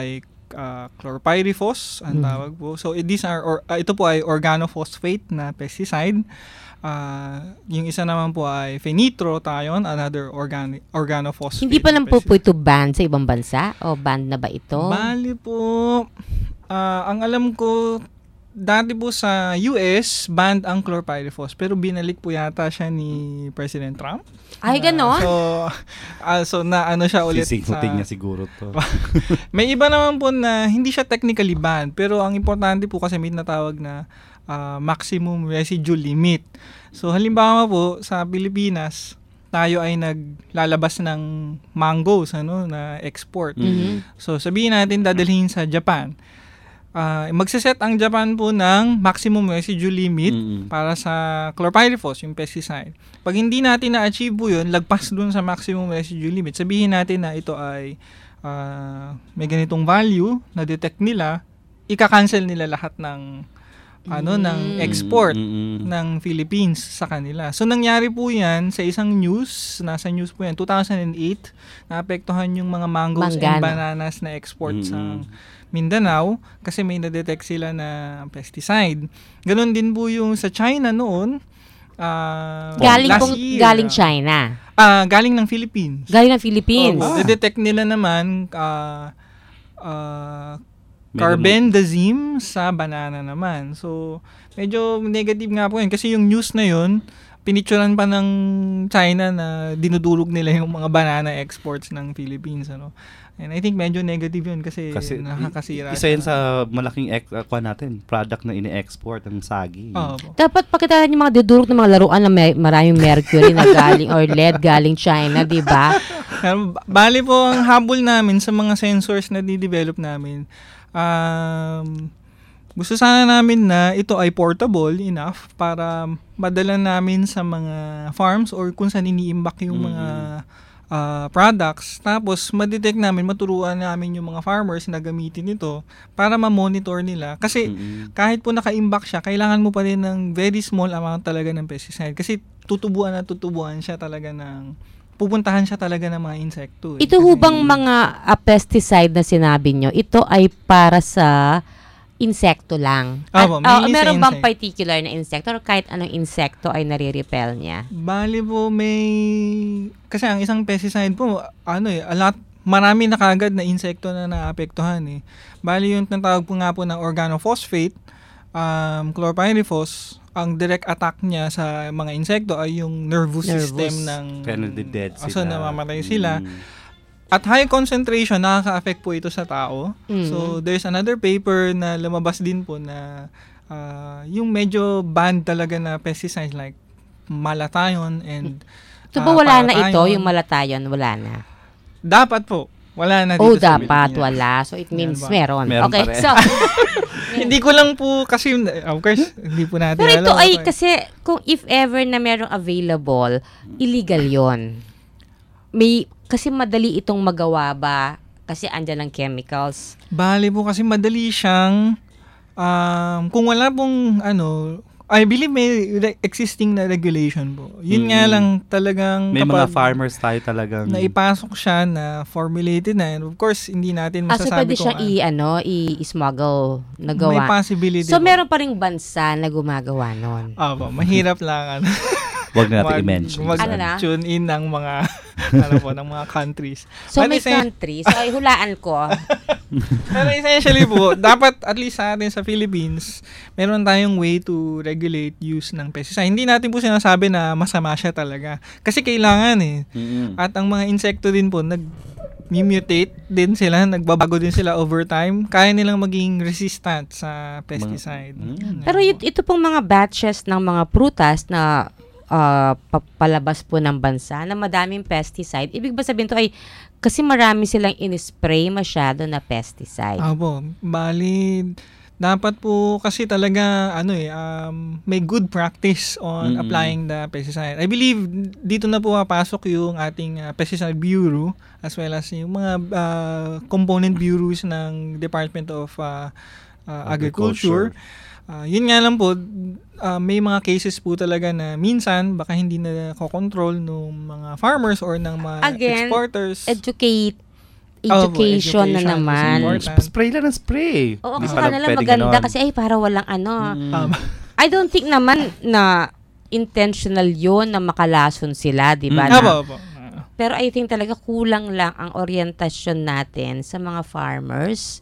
chlorpyrifos ang tawag po. So these are ito po ay organophosphate na pesticide. Yung isa naman po ay phenitrothioin, another organophosphate. Hindi pa lang po ito ban sa ibang bansa? O ban na ba ito? Bali po, ang alam ko, dati po sa US, banned ang chlorpyrifos. Pero binalik po yata siya ni President Trump. Ay, ganon? So na ano siya ulit. Sising-puting niya siguro to. May iba naman po na hindi siya technically banned. Pero ang importante po kasi may natawag na maximum residue limit. So halimbawa po sa Pilipinas, tayo ay naglalabas ng mangoes na export. So sabihin natin dadalhin sa Japan. Magse-set ang Japan po ng maximum residue limit para sa chlorpyrifos, yung pesticide. Pag hindi natin na-achieve po yun, lagpas dun sa maximum residue limit, sabihin natin na ito ay may ganitong value na detect nila, ika-cancel nila lahat ng ng export ng Philippines sa kanila. So nangyari po 'yan sa isang news, nasa news po 'yan 2008, naapektuhan yung mga mangoes and bananas na export sa Mindanao kasi may na-detect sila na pesticide. Ganon din po yung sa China noon. Galing China. Galing ng Philippines. Galing ng Philippines. Na-detect nila naman carbendazim sa banana naman. So, medyo negative nga po yun. Kasi yung news na yun, pinicturan pa ng China na dinudulog nila yung mga banana exports ng Philippines. And I think medyo negative yun kasi nakakasira. Isa yan sa malaking product na ini-export ng sagi. Dapat pakitaan yung mga dudurog ng mga laruan na maraming mercury na galing or lead galing China, di ba? Bali po ang habol namin sa mga sensors na di-develop namin. Gusto sana namin na ito ay portable enough para madala namin sa mga farms or kung saan iniimbak yung mga products. Tapos, madetect namin, maturuan namin yung mga farmers na gamitin ito para ma-monitor nila. Kasi kahit po naka-imbak siya, kailangan mo pa rin ng very small amount talaga ng pesticide. Kasi tutubuan siya talaga pupuntahan siya talaga ng mga insekto. Ito hubang mga pesticide na sinabi nyo, ito ay para sa insekto lang? Meron bang particular na insekto or kahit anong insekto ay nare-repel niya? Bali po kasi ang isang pesticide po, marami na kagad na insekto na naapektuhan eh. Bali yung tinatawag po nga po ng organophosphate, chlorpyrifos, ang direct attack niya sa mga insekto ay yung nervous system ng so namamatay sila. At high concentration, nakaka-affect po ito sa tao. So there's another paper na lumabas din po na yung medyo banned talaga na pesticides like malathion and ito ba wala na ito, yung malathion, wala na? Dapat po. Wala na dito sa dapat wala. So it means meron. Okay, so hindi ko lang po kasi of course hindi po natin pero ito ay kasi kung if ever na merong available, illegal yon. Kasi madali itong magawa ba kasi andyan ang chemicals. Bali po kasi madali siyang kung wala pong I believe may existing na regulation po. Yun nga lang talagang may mga farmers tayo talagang naipasok siya na formulated na and of course hindi natin masasabi pwede siya i-smuggle na gawa. May possibility. So meron pa ring bansa na gumagawa nun. Mahirap lang wag natin i-mention. Tune in ng mga ng mga countries. So may countries. So ay hulaan ko. Pero essentially po, dapat at least sa atin sa Philippines, meron tayong way to regulate use ng pesticide. Hindi natin po sinasabi na masama siya talaga. Kasi kailangan At ang mga insekto din po, mutate din sila, nagbabago din sila over time. Kaya nilang maging resistant sa pesticide. Pero ito pong mga batches ng mga prutas na palabas po ng bansa na madaming pesticide. Ibig ba sabihin to ay kasi marami silang in-spray masyado na pesticide? Bali, dapat po kasi talaga may good practice on applying the pesticide. I believe dito na po papasok yung ating pesticide bureau as well as yung mga component bureaus ng Department of Agriculture. Yun nga lang po, may mga cases po talaga na minsan baka hindi na kokontrol ng mga farmers or ng mga exporters. Educate education na naman. Spray lang ng spray. Oo, kasi kanila maganda kasi para walang I don't think naman na intentional yun na makalason sila, di ba? Pero I think talaga kulang lang ang orientasyon natin sa mga farmers.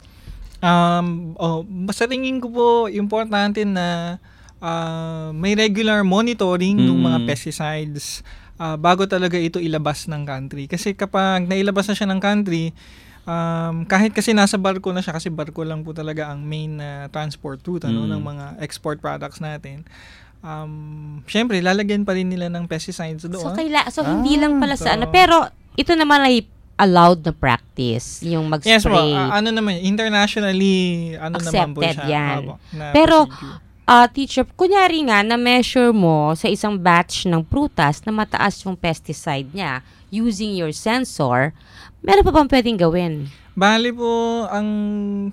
Sa tingin ko po, importante na may regular monitoring ng mga pesticides bago talaga ito ilabas ng country. Kasi kapag nailabas na siya ng country, kahit kasi nasa barko na siya, kasi barko lang po talaga ang main transport route ng mga export products natin. Syempre, lalagyan pa rin nila ng pesticides doon. So hindi lang pala sa pero ito naman ay allowed na practice, yung mag-spray. Yes, naman, internationally, naman po siya. Yan. Pero, teacher, kunyari nga, na-measure mo sa isang batch ng prutas na mataas yung pesticide niya using your sensor, meron pa bang pwedeng gawin? Bali po, ang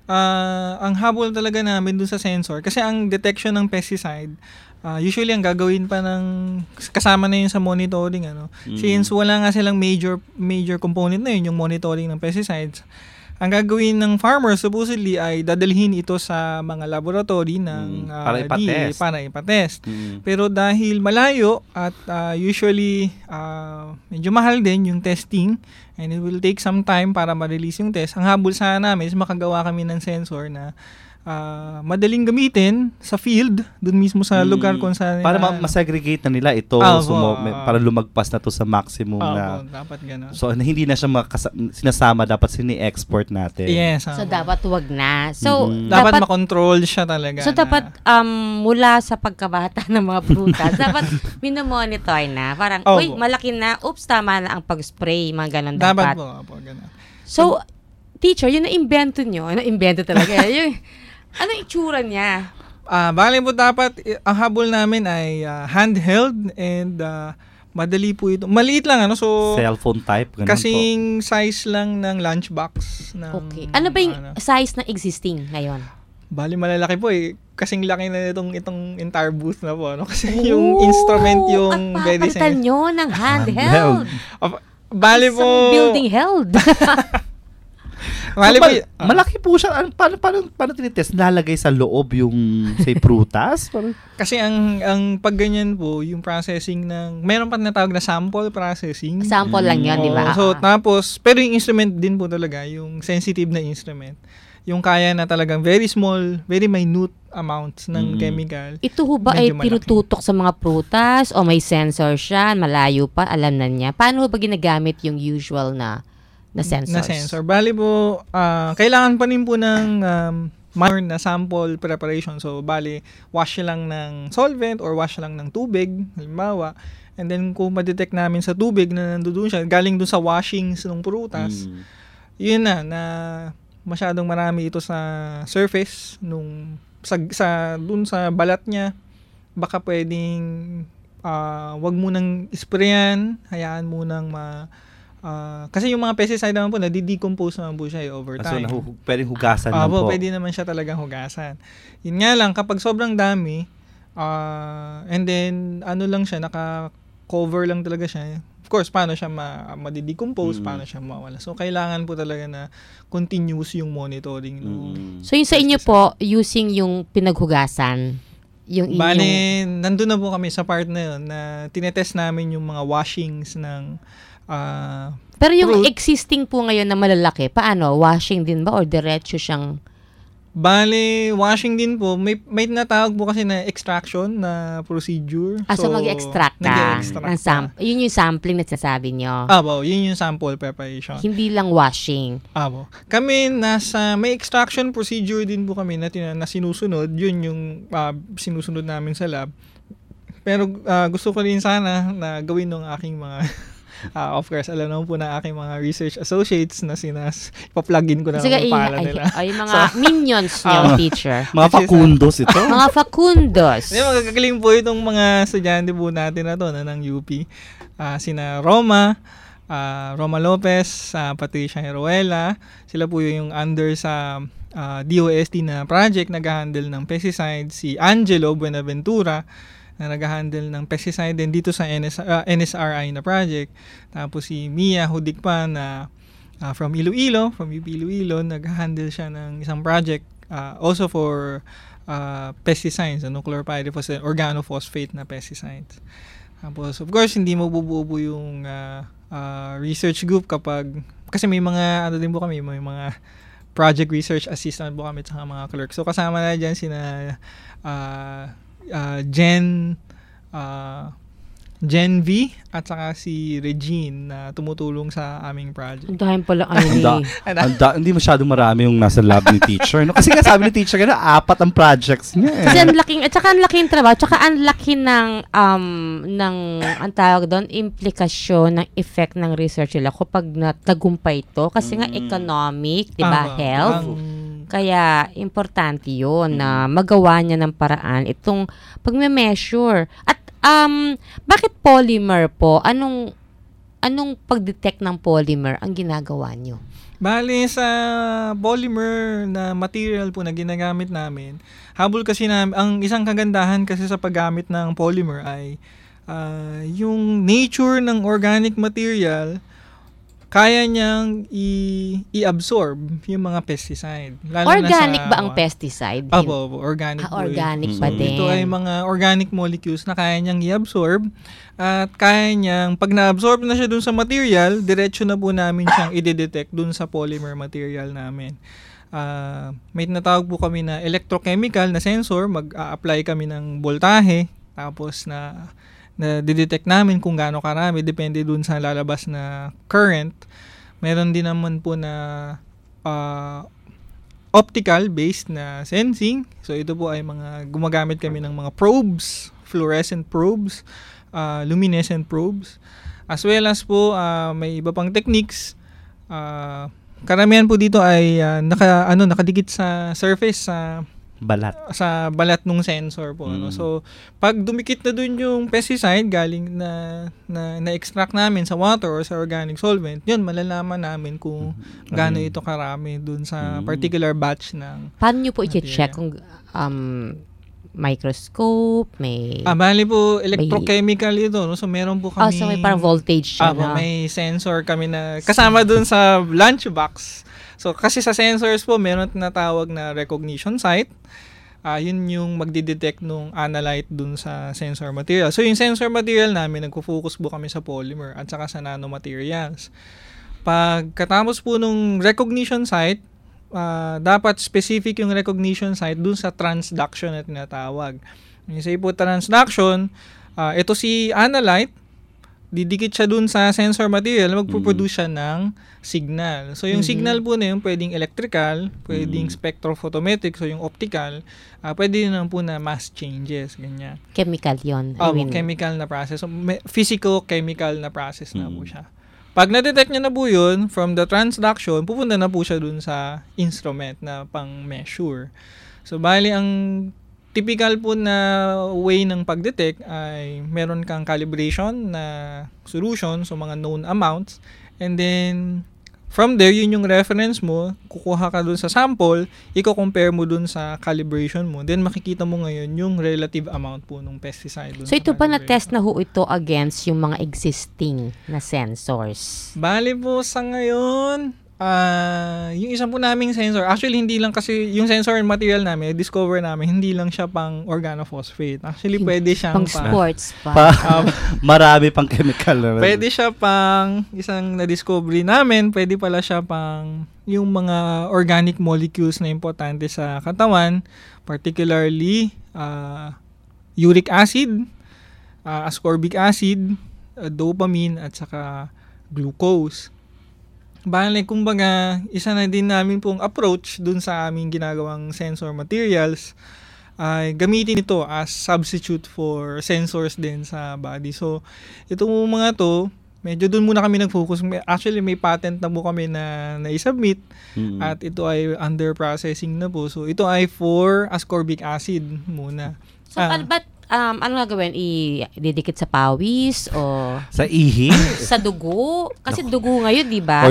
habol talaga namin dun sa sensor, kasi ang detection ng pesticide, usually ang gagawin pa ng kasama na yun sa monitoring since wala nga silang major component na yun yung monitoring ng pesticides. Ang gagawin ng farmers supposedly ay dadalhin ito sa mga laboratory ng para ipatest. Pero dahil malayo at usually medyo mahal din yung testing and it will take some time para ma-release yung test. Ang habol sana namin is makagawa kami ng sensor na madaling gamitin sa field, dun mismo sa lugar kung saan para ma-segregate na nila ito para lumagpas na to sa maximum na. Dapat gano'n. So hindi na siya sinasama, dapat sini-export natin. Yes. So dapat wag na. So dapat makontrol siya talaga. So dapat mula sa pagkabata ng mga prutas, dapat minomonitor na. Parang, malaki na, tama na ang pag-spray, mga ganun dapat. Dapat po, ganun. So, teacher, yun na-invento nyo. Na-invento talaga. Anong itsura niya? Bali po dapat, ang habol namin ay handheld and madali po ito. Maliit lang, so cellphone type, ganun kasing size lang ng lunchbox. Okay. Ano ba yung size na existing ngayon? Bali malalaki po kasing laki na itong entire booth na po. Kasi yung instrument yung very sensitive. At papalitan nyo ng handheld. Bali po. Building held. Malaki po siya. Paano tinitest? Lalagay sa loob yung say prutas? Kasi ang pag ganyan po, yung processing meron pa tinatawag na sample processing. Sample lang yun, di ba? So tapos, pero yung instrument din po talaga, yung sensitive na instrument. Yung kaya na talagang very small, very minute amounts ng chemical. Ito ho ba ay tinututok sa mga prutas o may sensor siya, malayo pa, alam na niya? Paano ba ginagamit yung usual na sensors? Na sensor. Bali po, kailangan pa rin po ng minor na sample preparation. So, bali, wash lang ng solvent or wash lang ng tubig, halimbawa. And then, kung ma-detect namin sa tubig na nandoon siya, galing doon sa washings ng prutas, yun na masyadong marami ito sa surface, dun sa balat niya, baka pwedeng, wag mo nang isprayan, hayaan mo nang kasi yung mga pesticide naman po, nadi-decompose naman po siya over time. So, pwedeng hugasan lang po. Pwede naman siya talagang hugasan. Yun nga lang, kapag sobrang dami, and then, lang siya, naka-cover lang talaga siya. Of course, paano siya madi-decompose, paano siya mawala. So, kailangan po talaga na continuous yung monitoring. So, yung sa inyo po, using yung pinaghugasan, Bale, nandun na po kami sa part na yun, na tinetest namin yung mga washings ng pero yung existing po ngayon na malalaki, paano? Washing din ba or diretso siyang? Bale, washing din po. May natawag po kasi na extraction na procedure. So mag-extract ka ng sample. Yun yung sampling na sinasabi nyo. Yun yung sample preparation. Hindi lang washing. Kami may extraction procedure din po kami na sinusunod. Yun yung sinusunod namin sa lab. Pero gusto ko rin sana na gawin ng aking mga of course, alam naman po na aking mga research associates na ipa-plugin ko na ang pangalan nila. Ay, mga minions niyo, teacher. Mga facundos ito. Mga facundos. Magagaling po itong mga estudyante po natin na to ng UP. Sina Roma Lopez, Patricia Heruela. Sila po yung under sa DOST na project, nag-handle ng pesticides. Si Angelo Buenaventura, na nag-handle ng pesticide din dito sa NSRI na project. Tapos si Mia Hudikpa na from Iloilo, from UP Iloilo. Nag-handle siya ng isang project also for pesticides, nuclear pyrophosphate, organophosphate na pesticides. Tapos, of course, hindi mabubuo yung research group kasi may mga, din po kami, may mga project research assistant po kami sa mga clerk. So, kasama na dyan sina Gen V at saka si Regine na tumutulong sa aming project. Ang dahil pala hindi masyadong marami yung nasa lab ni teacher. No? Kasi nga sabi ni teacher, 4 ang projects niya. Kasi ang laking trabaho, tsaka ang laki ng ang tawag doon, implikasyon ng effect ng research nila kapag natagumpay ito. Kasi nga economic, di ba, health. Kaya, importante yun na magawa niya ng paraan itong pag-measure. At bakit polymer po? Anong pag-detect ng polymer ang ginagawa nyo? Bale, sa polymer na material po na ginagamit namin, habol kasi ang isang kagandahan kasi sa paggamit ng polymer ay yung nature ng organic material, kaya niyang i-absorb yung mga pesticide. Organic ba ang pesticide? Opo, organic. Organic pa din. Ito ay mga organic molecules na kaya niyang i-absorb at kaya niyang, pag na-absorb na siya dun sa material, diretso na po namin siyang i-detect dun sa polymer material namin. May tinatawag po kami na electrochemical na sensor, mag-a-apply kami ng voltahe, tapos na didetect namin kung gaano karami, depende dun sa lalabas na current. Meron din naman po na optical-based na sensing. So, ito po ay gumagamit kami ng mga probes, fluorescent probes, luminescent probes. As well as po, may iba pang techniques. Karamihan po dito ay nakadikit sa surface, sa balat ng sensor po. So, pag dumikit na dun yung pesticide galing na extract namin sa water or sa organic solvent, yun, malalaman namin kung gaano ito karami dun sa particular batch ng Paano nyo po i-check kung microscope, bali po, electrochemical ito. No? So, meron po kami... so may parang voltage siya. May sensor kami na kasama dun sa lunchbox. So, kasi sa sensors po, meron tinatawag na recognition site. Yun yung magdidetect nung analyte dun sa sensor material. So, yung sensor material namin, nagpo-focus po kami sa polymer at saka sa nanomaterials. Pagkatapos po nung recognition site, dapat specific yung recognition site dun sa transduction na tinatawag. Yung say po transduction, ito si analyte, didikit siya dun sa sensor material, magpo-produce siya ng signal. So, yung signal po na yung pwedeng electrical, pwedeng spectrophotometric, so yung optical, pwede naman po na mass changes, ganyan. Chemical yun. Chemical na process. So, physico-chemical na process na po siya. Pag na-detect niya na po yun, from the transduction, pupunta na po siya dun sa instrument na pang-measure. So, bali, ang typical po na way ng pag-detect ay meron kang calibration na solution, so mga known amounts, and then from there, yun yung reference mo, kukuha ka dun sa sample, i-compare mo dun sa calibration mo, then makikita mo ngayon yung relative amount po ng pesticide. So ito pa na-test na ho ito against yung mga existing na sensors? Bali po sa ngayon, yung isang po naming sensor, actually hindi lang kasi yung sensor material namin, discover namin, hindi lang siya pang organophosphate. Actually, pwede siyang pang sports pa. Marami pang chemical naman. Pwede siya pang, isang na-discovery namin, pwede pala siya pang yung mga organic molecules na importante sa katawan, particularly uric acid, ascorbic acid, dopamine, at saka glucose. Bale, kumbaga, isa na din namin pong approach dun sa aming ginagawang sensor materials ay gamitin ito as substitute for sensors din sa body. So, itong mga to, medyo dun muna kami nag-focus. Actually, may patent na po kami na i-submit at ito ay under processing na po. So, ito ay for ascorbic acid muna. So, ano nga gawin? Ididikit sa pawis o sa ihi? Sa dugo? Kasi dugo ngayon, di ba?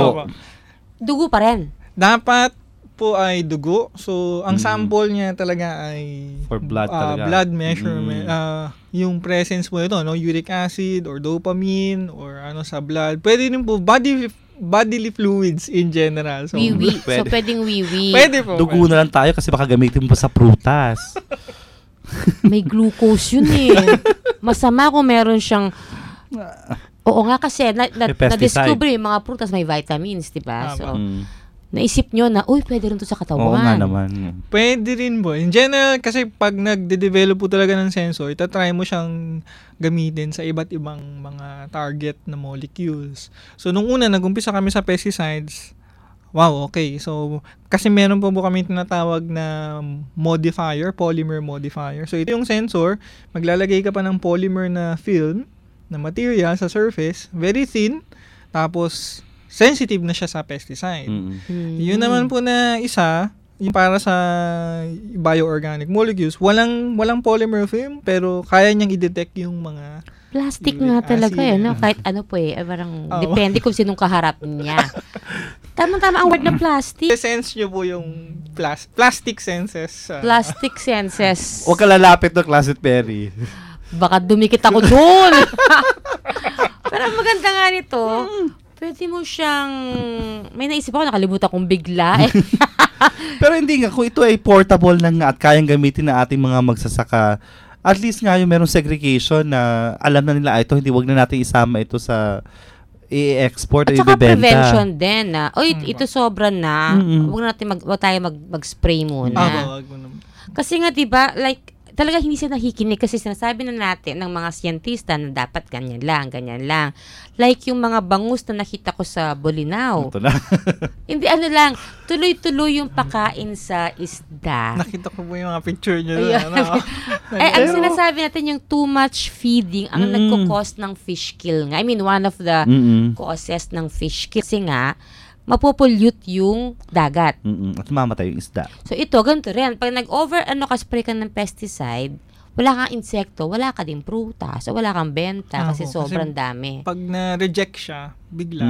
Dugo pa rin. Dapat po ay dugo. So, ang sample niya talaga ay for blood talaga. Blood measurement. Yung presence po ito, no? Uric acid or dopamine or sa blood. Pwede rin po body bodily fluids in general. So, Wiwi. So, pwedeng wiwi. Pwede po. Dugo na lang tayo kasi baka gamitin mo pa sa prutas. May glucose yun eh. Masama kung meron siyang... Oo nga kasi, na-discover yung mga prutas may vitamins, di ba? So, naisip nyo na, pwede rin to sa katawan. Oo nga naman. Pwede rin po. In general, kasi pag nagde-develop po talaga ng sensor, itatry mo siyang gamitin sa iba't ibang mga target na molecules. So, nung una, nag-umpisa kami sa pesticides. Wow, okay. So, kasi meron po kami tinatawag na modifier, polymer modifier. So, ito yung sensor. Maglalagay ka pa ng polymer na film, na material sa surface, very thin, tapos sensitive na siya sa pesticide. Yun naman po na isa, yung para sa bioorganic molecules, walang polymer film, pero kaya niyang i-detect yung mga plastic nga talaga no? Kahit ano po parang depende kung sinong kaharap niya. Tama-tama ang word na plastic. Sense nyo po yung plastic senses. Plastic senses. Huwag ka lalapit ng Closet Perry. Baka dumikit ako doon. Pero maganda nga nito, pwede mo siyang, may naisip ako, nakalimutan kong bigla. Pero hindi nga, kung ito ay portable na nga at kayang gamitin na ating mga magsasaka, at least nga yung merong segregation na alam na nila ito, hindi wag na natin isama ito sa i-export o ibebenta. At saka prevention din na, ito sobra na, wag tayo mag-spray muna. Kasi nga diba, like, talaga hindi siya nakikinig kasi sinasabi na natin ng mga siyentista na dapat ganyan lang. Like yung mga bangus na nakita ko sa Bolinao. Ito na. Hindi tuloy-tuloy yung pakain sa isda. Nakita ko po yung mga picture nyo. Ang sinasabi natin yung too much feeding ang nagko-cause ng fish kill nga. I mean, one of the causes ng fish kill. Kasi nga, mapopollute yung dagat. At mamatay yung isda. So ito, ganito rin. Pag spray ka ng pesticide, wala kang insekto, wala ka din prutas, so wala kang benta kasi sobrang dami. Pag na-reject siya, bigla,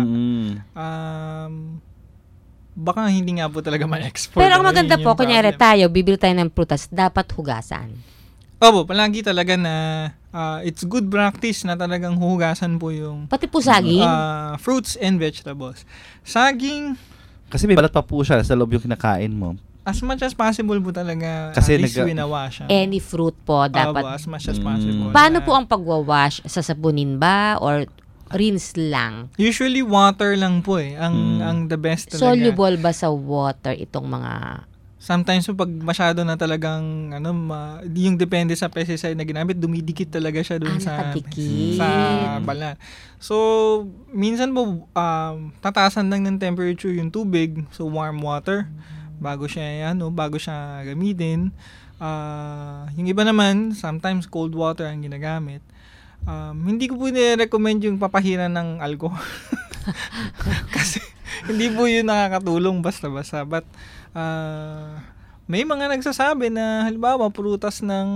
baka hindi nga po talaga ma-export. Pero ang maganda po, kunyari tayo, bibili tayo ng prutas, dapat hugasan. Opo, palagi talaga na it's good practice na talagang hugasan po yung pati po saging, fruits and vegetables. Saging, kasi may balat pa po siya sa loob yung kinakain mo. As much as possible po talaga kasi winawash. Any fruit po dapat. As much as possible. Paano po ang pagwawash? Sasabunin ba or rinse lang? Usually water lang po ang the best talaga. Soluble ba sa water itong mga... Sometimes pag masyado na talagang yung depende sa pesticide na ginamit, dumidikit talaga siya doon sa balat. So minsan po tatasan lang ng temperature yung tubig, so warm water bago siya gamitin. Yung iba naman sometimes cold water ang ginagamit. Hindi ko po ni-recommend yung papahiran ng alcohol. Kasi hindi po yun nakakatulong basta-basta. But may mga nagsasabi na halimbawa prutas ng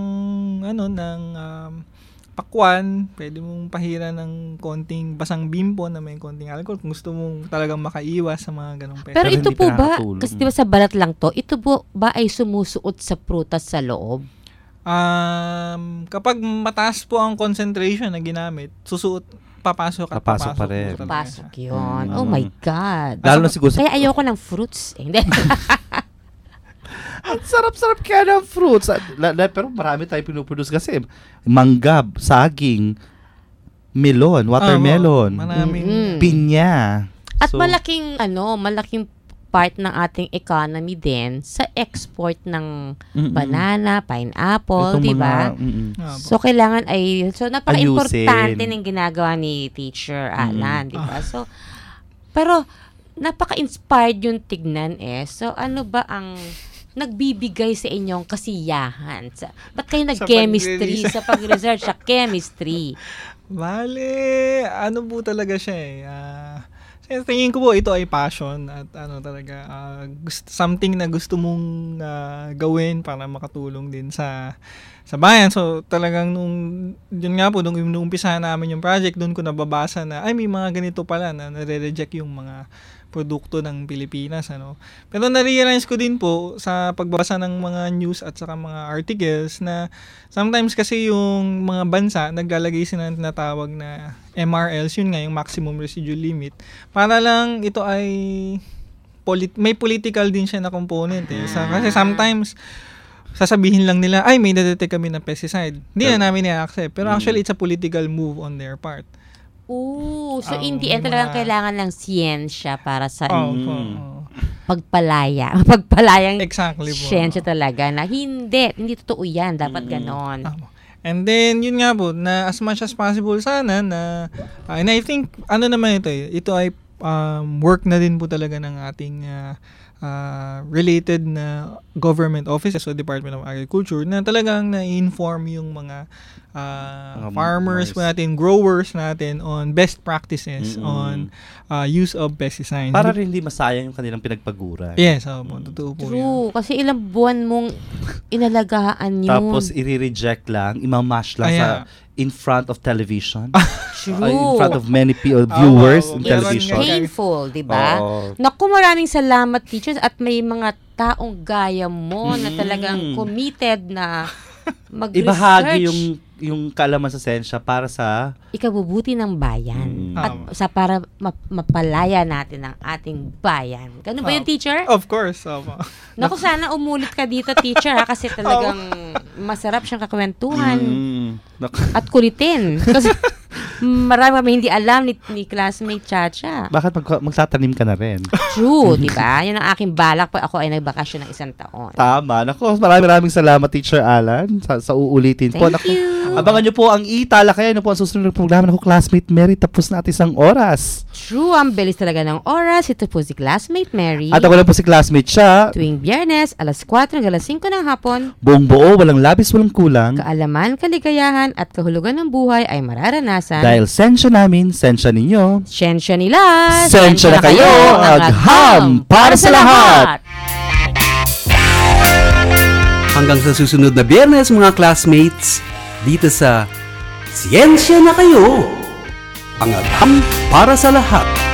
pakwan, pwede mong pahira ng konting basang bimpo na may konting alcohol kung gusto mong talagang makaiwas sa mga ganong pesta. Pero ito po ba, kasi diba sa balat lang to, ito po ba ay sumusuot sa prutas sa loob? Kapag mataas po ang concentration na ginamit, papasok pa rin. Papasok yun. Oh my God. Lalo na siguro kaya ayoko ng fruits. Ang sarap-sarap kaya ng fruits. Pero marami tayo pinuproduce kasi. Mangga, saging, melon, watermelon, pinya. At malaking part ng ating economy din sa export ng banana, pineapple, di ba? So kailangan napaka-importante ng ginagawa ni Teacher Alan, di ba? So pero napaka-inspired yung tignan So ano ba ang nagbibigay sa inyong kasiyahan? Ba't kayo nag-chemistry sa pag-research sa chemistry? Bale, ano po talaga siya tingin ko po ito ay passion at talaga something na gusto mong gawin para makatulong din sa bayan. So talagang nung umpisahan namin yung project, doon ko nababasa na may mga ganito pala na nare-reject yung mga produkto ng Pilipinas, ano. Pero na-realize ko din po sa pagbabasa ng mga news at saka mga articles na sometimes kasi yung mga bansa naglalagay sila ng tinatawag na MRLs, yun nga yung maximum residual limit, para lang ito ay may political din siya na component eh. Kasi sometimes sasabihin lang nila, ay may nadetect kami na pesticide. Hindi na namin i-accept. Pero actually, it's a political move on their part. So in the end, talagang kailangan ng siyensya para sa pagpalayang exactly po. Siyensya talaga na hindi totoo yan. Dapat ganon. And then, yun nga po, na as much as possible sana na, and I think, ano naman ito ay work na din po talaga ng ating related na government offices o Department of Agriculture na talagang na-inform yung mga farmers po natin, growers natin on best practices on use of pesticides. Para rin hindi masayang yung kanilang pinagpaguran. Yes, totoo po. True, kasi ilang buwan mong inalagaan yun. Tapos i-reject lang, imamash lang sa in front of television. True. In front of many viewers in television. It's painful, di ba? Naku, maraming salamat, teachers, at may mga taong gaya mo na talagang committed na mag-research. Ibahagi yung kaalaman sa siyensya para sa ikabubuti ng bayan at para mapalaya natin ang ating bayan. Ganun ba yung teacher? Of course. Naku, sana umulit ka dito, teacher, ha, kasi talagang masarap siyang kakwentuhan at kulitin. Kasi marami kami hindi alam ni classmate Chacha. Bakit magtatanim ka na rin? True, di ba? Yan ang aking balak pag ako ay nagbakasyon ng 1 taon. Tama. Naku, maraming salamat, Teacher Alan, sa uulitin po. Thank you. Abangan nyo po ang italakayan. Ano po ang susunod na programa ng Classmate Mary. Tapos natin 1 oras. True, ang bilis talaga ng oras. Ito po si Classmate Mary. At ako lang po si Classmate siya. Tuwing Biyernes, alas 4 hanggang alas 5 ng hapon. Buong buo, walang labis, walang kulang. Kaalaman, kaligayahan, at kahulugan ng buhay ay mararanasan. Dahil sensya namin, sensya ninyo. Sensya nila. Sensya na kayo. Agham para sa lahat. Hanggang sa susunod na Biyernes, mga classmates, dito sa Siyensya na kayo. Ang agham para sa lahat.